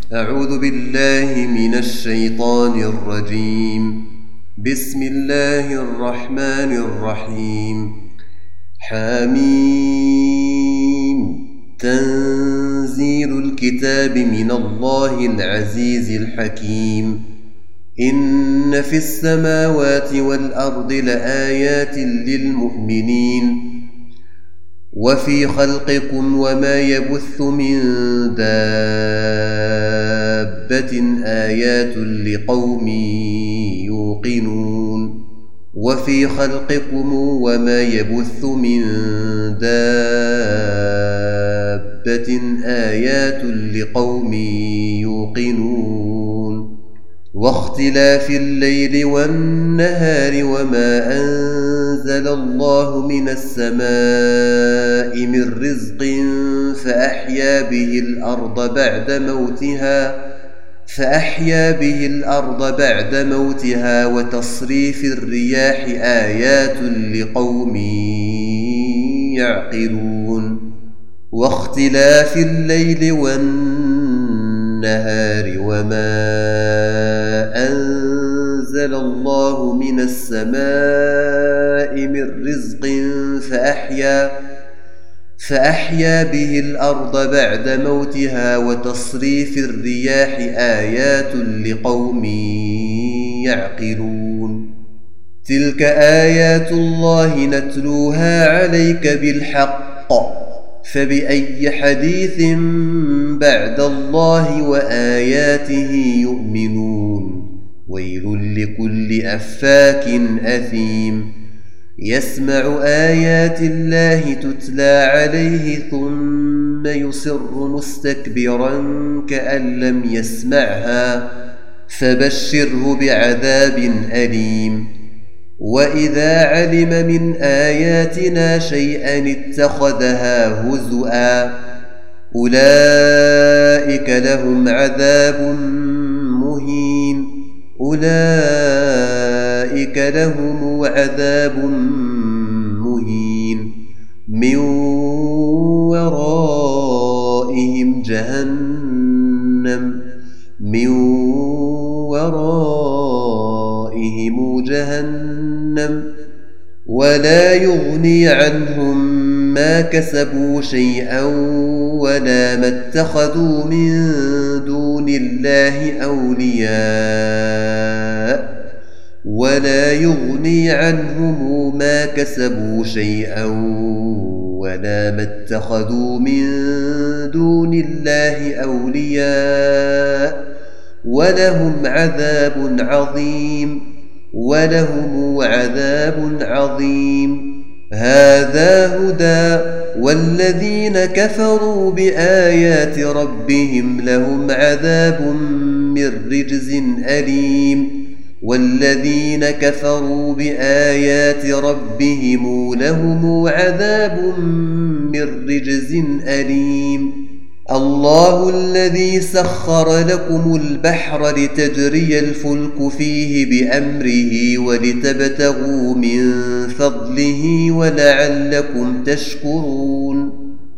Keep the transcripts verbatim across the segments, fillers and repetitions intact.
أعوذ بالله من الشيطان الرجيم. بسم الله الرحمن الرحيم. حميم. تنزيل الكتاب من الله العزيز الحكيم. إن في السماوات والأرض لآيات للمؤمنين وفي خلقكم وما يبث من دابة آيات لقوم يوقنون وفي خلقكم وما يبث من دابة آيات لقوم يوقنون واختلاف الليل والنهار وما أنزل الله من السماء من رزق فأحيا به الأرض بعد موتها فأحيا به الأرض بعد موتها وتصريف الرياح آيات لقوم يعقلون واختلاف الليل والنهار وما أنزل الله من السماء من رزق فأحيا فأحيا به الأرض بعد موتها وتصريف الرياح آيات لقوم يعقلون تلك آيات الله نتلوها عليك بالحق فبأي حديث بعد الله وآياته يؤمنون ويل لكل أفاك أثيم يسمع آيات الله تتلى عليه ثم يصر مستكبرا كأن لم يسمعها فبشره بعذاب أليم وإذا علم من آياتنا شيئا اتخذها هزؤا أولئك لهم عذاب مهين أولئك لهم عذاب مهين من ورائهم جهنم من ورائهم جهنم ولا يغني عنهم ما كسبوا شيئا ولا ما اتخذوا من دون الله أولياء ولا يغني عنهم ما كسبوا شيئا ولا ما اتخذوا من دون الله أولياء ولهم عذاب عظيم ولهم عذاب عظيم هذا هدى والذين كفروا بآيات ربهم لهم عذاب من رجز أليم والذين كفروا بآيات ربهم لهم عذاب من رجز أليم الله الذي سخر لكم البحر لتجري الفلك فيه بأمره ولتبتغوا من فضله ولعلكم تشكرون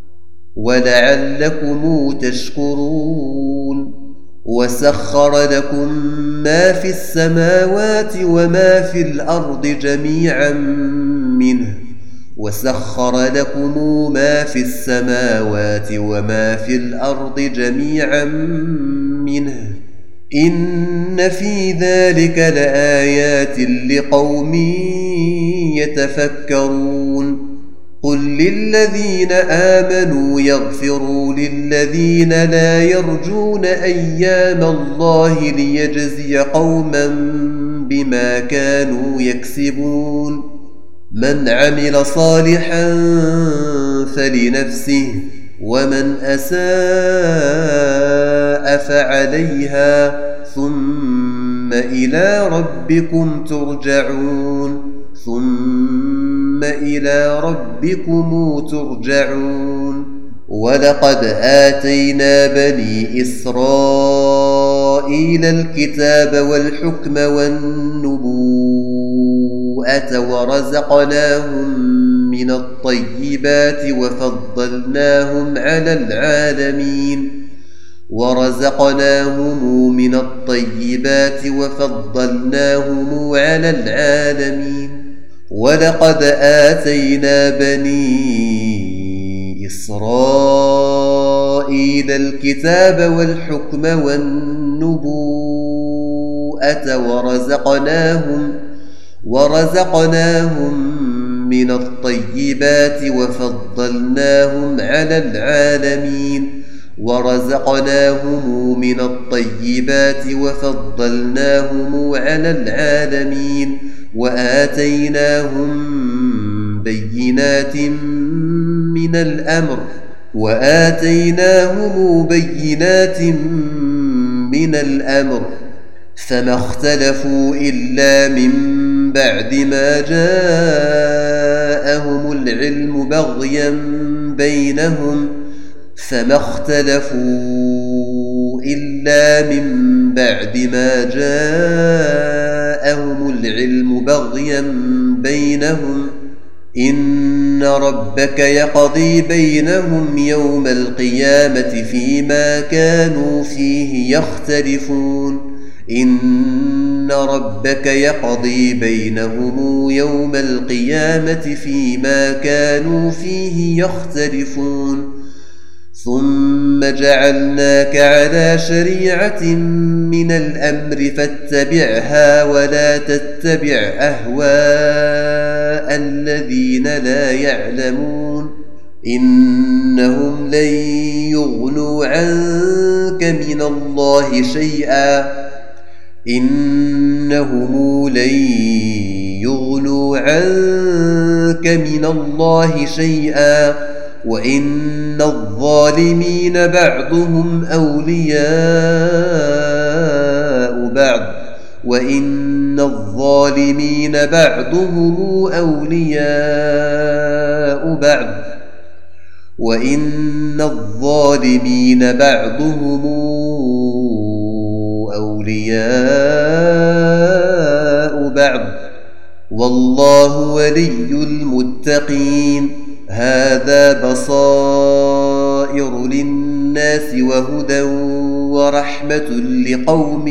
ولعلكم تشكرون وسخر لكم ما في السماوات وما في الأرض جميعا منه وسخر لكم ما في السماوات وما في الأرض جميعا منه إن في ذلك لآيات لقوم يتفكرون قل للذين آمنوا يغفروا للذين لا يرجون أيام الله ليجزي قوما بما كانوا يكسبون من عمل صالحا فلنفسه ومن أساء فعليها ثم إلى ربكم ترجعون ثم إلى ربكم ترجعون ولقد آتينا بني إسرائيل الكتاب والحكم والنبوءة ورزقناهم من الطيبات وفضلناهم على العالمين ورزقناهم من الطيبات وفضلناهم على العالمين. ولقد آتينا بني إسرائيل الكتاب والحكم والنبوءة ورزقناهم ورزقناهم من الطيبات وفضلناهم على العالمين ورزقناهم من الطيبات وفضلناهم على العالمين وآتيناهم بينات من الأمر وآتيناهم بينات من الأمر فما اختلفوا إلا من بعد ما جاءهم العلم بغيا بينهم فما اختلفوا إلا من بعد ما جاءهم العلم بغيا بينهم إن ربك يقضي بينهم يوم القيامة فيما كانوا فيه يختلفون إن ربك يقضي بينهم يوم القيامة فيما كانوا فيه يختلفون ثم جعلناك على شريعة من الأمر فاتبعها ولا تتبع أهواء الذين لا يعلمون إنهم لن يغنوا عنك من الله شيئا إنهم لن يغنوا عنك من الله شيئا وإن الظالمين بعضهم أولياء بعض وإن الظالمين بعضهم أولياء بعض وإن الظالمين بعضهم أولياء بعض والله ولي المتقين. هذا بصائر للناس وهدى ورحمة لقوم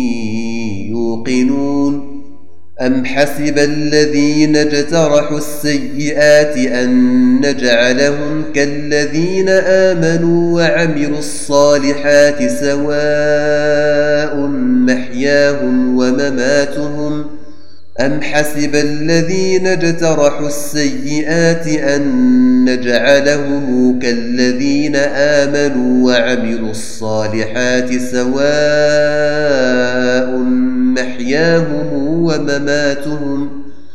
يوقنون. أم حسب الذين اجترحوا السيئات أن نجعلهم كالذين آمنوا وعملوا الصالحات سواء محياهم ومماتهم أم حسب الذين اجترحوا السيئات أن نجعلهم كالذين آمنوا وعملوا الصالحات سواء محياهم ومماتهم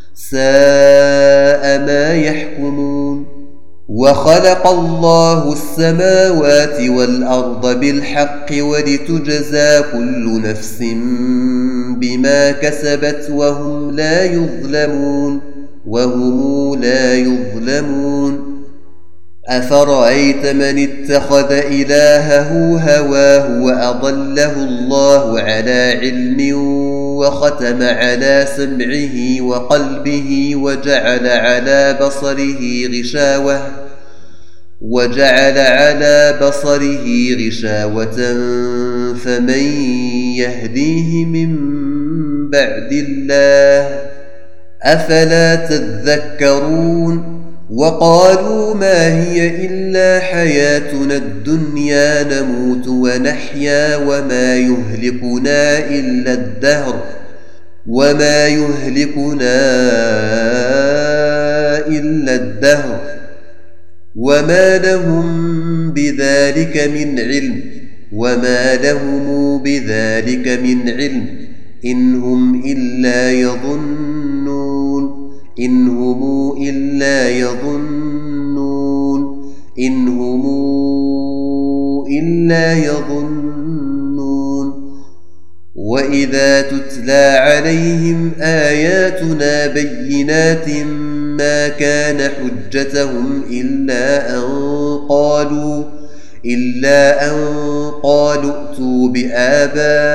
ساء ما يحكمون. وخلق الله السماوات والأرض بالحق ولتجزى كل نفس بما كسبت وهم لا يظلمون وهم لا يظلمون. أفرأيت من اتخذ إلهه هواه وأضله الله على علم وختم على سمعه وقلبه وجعل على بصره غشاوة وجعل على بصره غشاوة فمن يهديه من بعد الله أفلا تذكرون. وقالوا ما هي إلا حياتنا الدنيا نموت ونحيا وما يهلكنا إلا الدهر وما يهلكنا إلا الدهر وما لهم بذلك من علم وما لهم بذلك من علم إن هم إلا يظنون إن هم إلا يظنون إن هم إلا يظنون. وإذا تتلى عليهم آياتنا بينات ما كان حجتهم إلا أن قالوا إلا أن قالوا ائتوا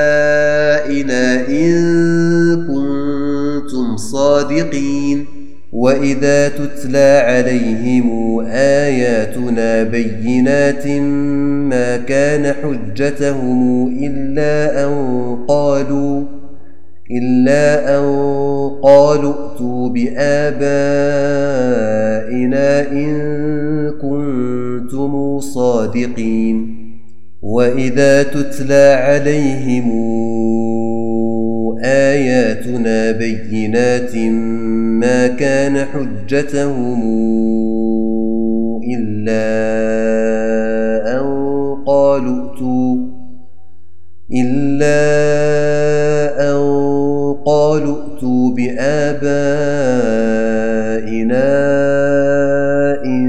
بآبائنا إن كنتم صادقين. وإذا تتلى عليهم آياتنا بينات ما كان حجتهم إلا أن قالوا إلا أن قالوا ائتوا بآبائنا إن كنتم صادقين وإذا تتلى عليهم آياتنا بينات ما كان حجتهم إلا أن قالوا ائتوا إلا أن قالوا ائتوا بآبائنا إن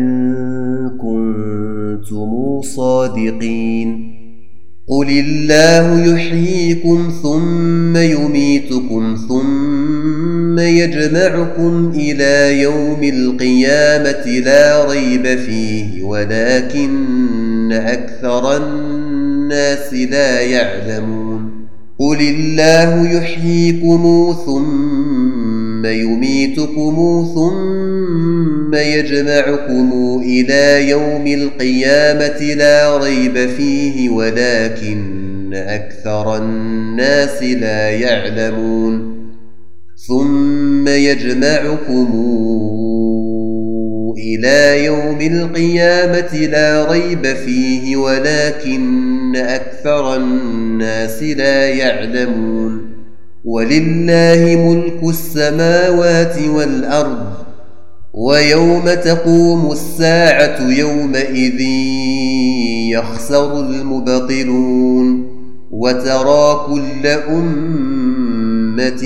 كنتم صادقين قل الله يحييكم ثم يميتكم ثم يجمعكم إلى يوم القيامة لا ريب فيه ولكن أكثر الناس لا يعلمون قل الله يحييكم ثم يميتكم ثم يجمعكم إلى يوم القيامة لا ريب فيه ولكن أكثر الناس لا يعلمون ثم يجمعكم إلى يوم القيامة لا ريب فيه ولكن أكثر الناس لا يعلمون ولله ملك السماوات والأرض ويوم تقوم الساعة يومئذ يخسر المبطلون وترى كل أمة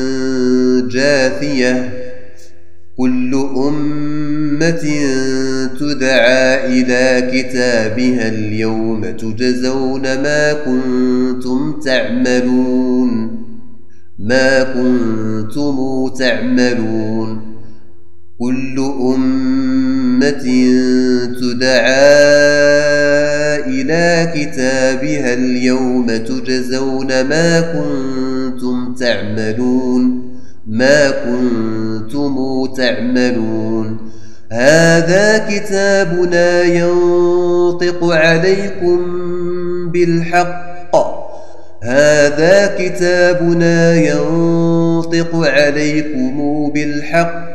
جاثية كل أمة تدعى إلى كتابها اليوم تجزون ما كنتم تعملون ما كنتم تعملون كل أمة تدعى إلى كتابها اليوم تجزون ما كنتم تعملون ما كنتم تعملون هذا كتابنا ينطق عليكم بالحق هذا كتابنا ينطق عليكم بالحق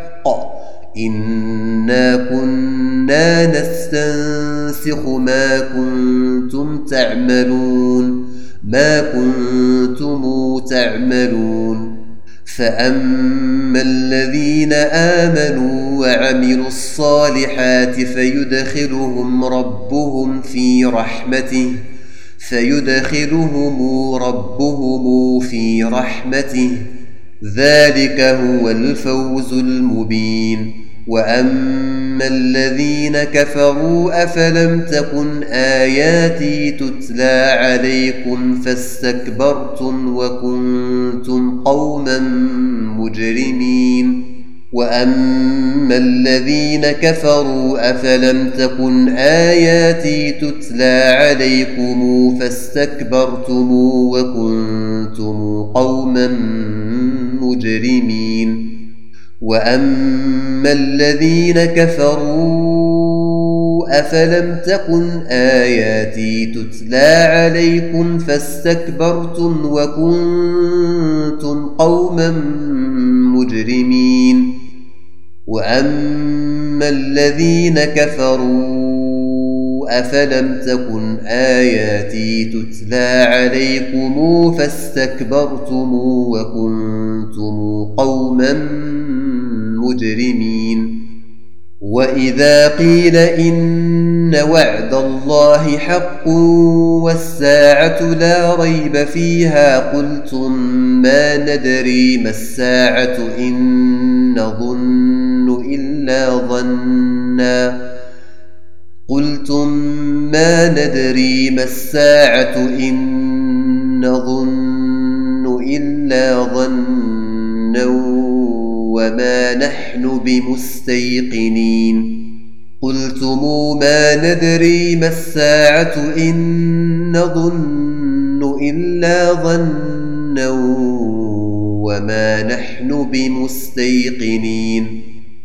إنا كنا نستنسخ ما كنتم تعملون ما كنتم تعملون فأما الذين آمنوا وعملوا الصالحات فيدخلهم ربهم في رحمته فيدخلهم ربهم في رحمته ذلك هو الفوز المبين وأما الذين كفروا أفلم تكن آياتي تتلى عليكم فاستكبرتم وكنتم قوما مجرمين وأما الذين كفروا أفلم تكن آياتي تتلى عليكم فاستكبرتم وكنتم قوما مجرمين وأما الذين كفروا أفلم تكن آياتي تتلى عليكم فاستكبرتم وكنتم قوما مجرمين وأما الذين كفروا أفلم تكن آياتي تتلى عليكم فاستكبرتم وكنتم قوما مجرمين وإذا قيل إن وعد الله حق والساعة لا ريب فيها قلتم ما ندري ما الساعة إن نظن إلا ظنا قلتم ما ندري ما الساعة إن نظن إلا ظنا وما نحن بمستيقنين قلتم ما ندري ما الساعة إن نظن إلا ظنا وما نحن بمستيقنين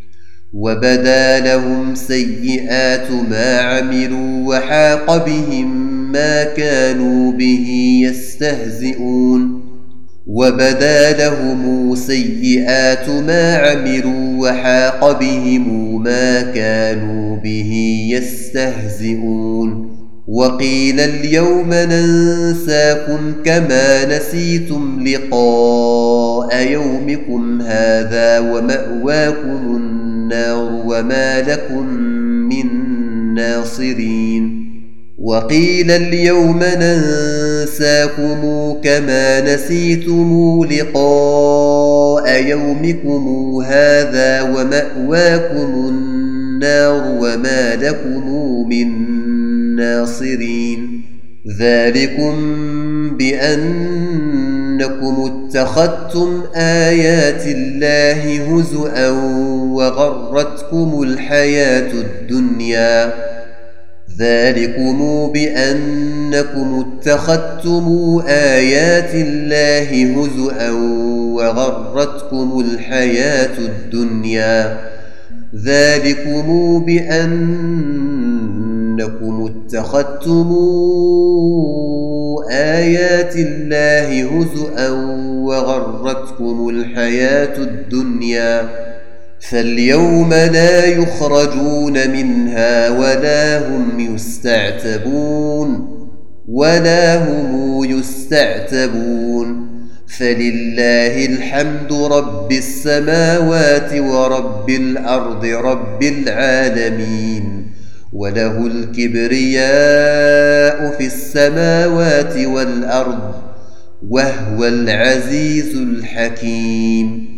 وبدا لهم سيئات ما عملوا وحاق بهم ما كانوا به يستهزئون وبدا لهم سيئات ما عملوا وحاق بهم ما كانوا به يستهزئون وقيل اليوم ننساكم كما نسيتم لقاء يومكم هذا ومأواكم النار وما لكم من ناصرين وقيل اليوم ننساكم كما نسيتم لقاء يومكم هذا ومأواكم النار وما لكم من ناصرين ذلكم بأنكم اتخذتم آيات الله هزؤا وغرتكم الحياة الدنيا ذلكم بأنكم اتخذتم آيات الله هزؤا وغرتكم الحياة الدنيا ذلكم بأنكم اتخذتم آيات الله هزؤا وغرتكم الحياة الدنيا فاليوم لا يخرجون منها ولا هم يستعتبون ولا هم يستعتبون فلله الحمد رب السماوات ورب الأرض رب العالمين وله الكبرياء في السماوات والأرض وهو العزيز الحكيم